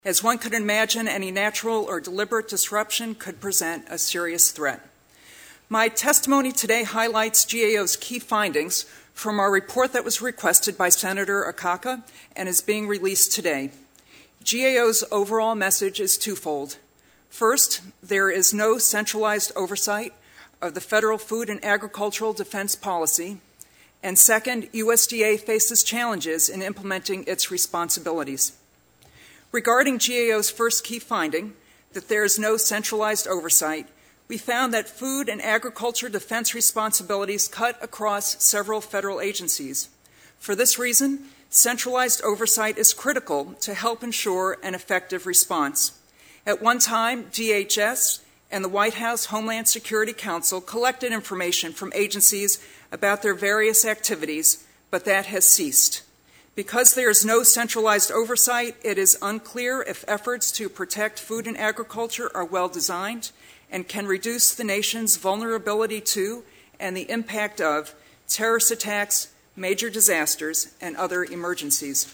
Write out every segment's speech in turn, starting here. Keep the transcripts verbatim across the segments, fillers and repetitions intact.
As one could imagine, any natural or deliberate disruption could present a serious threat. My testimony today highlights G A O's key findings from our report that was requested by Senator Akaka and is being released today. G A O's overall message is twofold. First, there is no centralized oversight of the federal food and agricultural defense policy. And second, U S D A faces challenges in implementing its responsibilities. Regarding G A O's first key finding, that there is no centralized oversight, we found that food and agriculture defense responsibilities cut across several federal agencies. For this reason, centralized oversight is critical to help ensure an effective response. At one time, D H S and the White House Homeland Security Council collected information from agencies about their various activities, but that has ceased. Because there is no centralized oversight, it is unclear if efforts to protect food and agriculture are well designed and can reduce the nation's vulnerability to and the impact of terrorist attacks, major disasters, and other emergencies.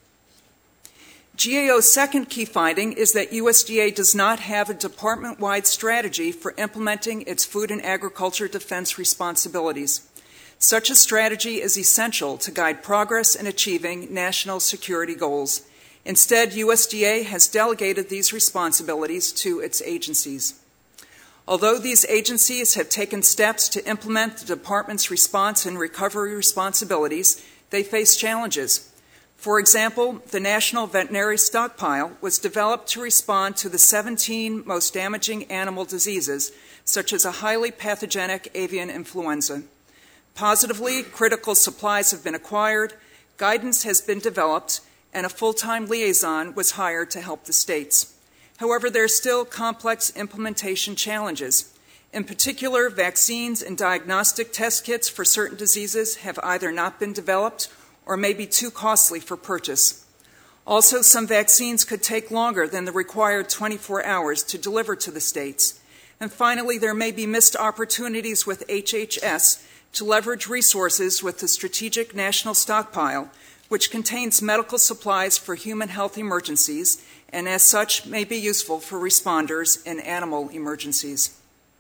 G A O's second key finding is that U S D A does not have a department-wide strategy for implementing its food and agriculture defense responsibilities. Such a strategy is essential to guide progress in achieving national security goals. Instead, U S D A has delegated these responsibilities to its agencies. Although these agencies have taken steps to implement the department's response and recovery responsibilities, they face challenges. For example, the National Veterinary Stockpile was developed to respond to the seventeen most damaging animal diseases, such as a highly pathogenic avian influenza. Positively, critical supplies have been acquired, guidance has been developed, and a full-time liaison was hired to help the states. However, there are still complex implementation challenges. In particular, vaccines and diagnostic test kits for certain diseases have either not been developed or may be too costly for purchase. Also, some vaccines could take longer than the required twenty-four hours to deliver to the states. And finally, there may be missed opportunities with H H S to leverage resources with the Strategic National Stockpile, which contains medical supplies for human health emergencies and as such may be useful for responders in animal emergencies.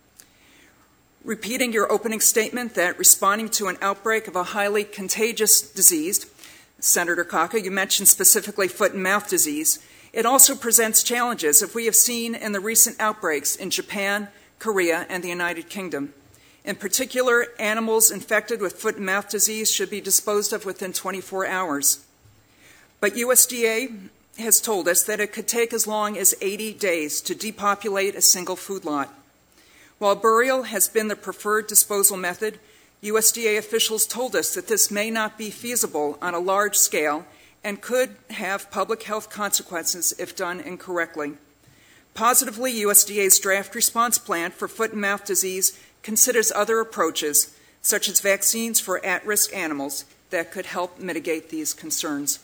Repeating your opening statement that responding to an outbreak of a highly contagious disease, Senator Kaka, you mentioned specifically foot and mouth disease, it also presents challenges, as we have seen in the recent outbreaks in Japan, Korea, and the United Kingdom. In particular, animals infected with foot and mouth disease should be disposed of within twenty-four hours. But U S D A has told us that it could take as long as eighty days to depopulate a single food lot. While burial has been the preferred disposal method, U S D A officials told us that this may not be feasible on a large scale and could have public health consequences if done incorrectly. Positively, U S D A's draft response plan for foot and mouth disease considers other approaches, such as vaccines for at-risk animals, that could help mitigate these concerns.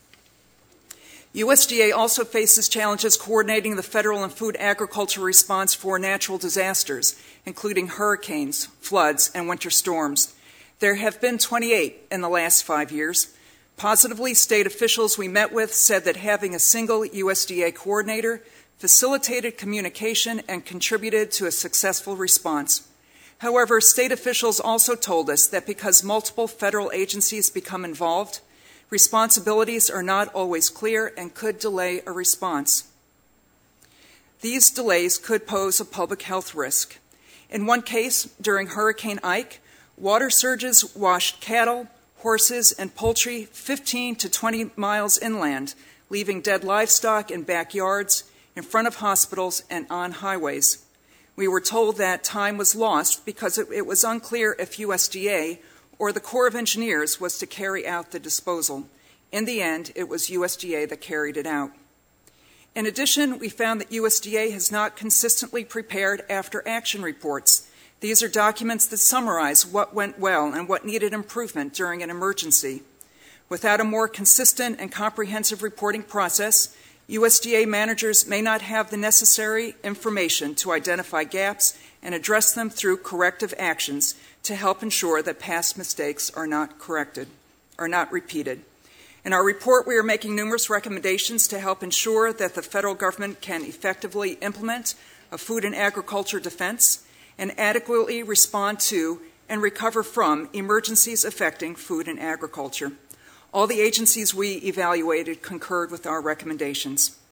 U S D A also faces challenges coordinating the federal and food agriculture response for natural disasters, including hurricanes, floods, and winter storms. There have been twenty-eight in the last five years. Positively, state officials we met with said that having a single U S D A coordinator facilitated communication and contributed to a successful response. However, state officials also told us that because multiple federal agencies become involved, responsibilities are not always clear and could delay a response. These delays could pose a public health risk. In one case, during Hurricane Ike, water surges washed cattle, horses, and poultry fifteen to twenty miles inland, leaving dead livestock in backyards, in front of hospitals, and on highways. We were told that time was lost because it, it was unclear if U S D A or the Corps of Engineers was to carry out the disposal. In the end, it was U S D A that carried it out. In addition, we found that U S D A has not consistently prepared after-action reports. These are documents that summarize what went well and what needed improvement during an emergency. Without a more consistent and comprehensive reporting process, U S D A managers may not have the necessary information to identify gaps and address them through corrective actions to help ensure that past mistakes are not corrected, are not repeated. In our report, we are making numerous recommendations to help ensure that the federal government can effectively implement a food and agriculture defense and adequately respond to and recover from emergencies affecting food and agriculture. All the agencies we evaluated concurred with our recommendations.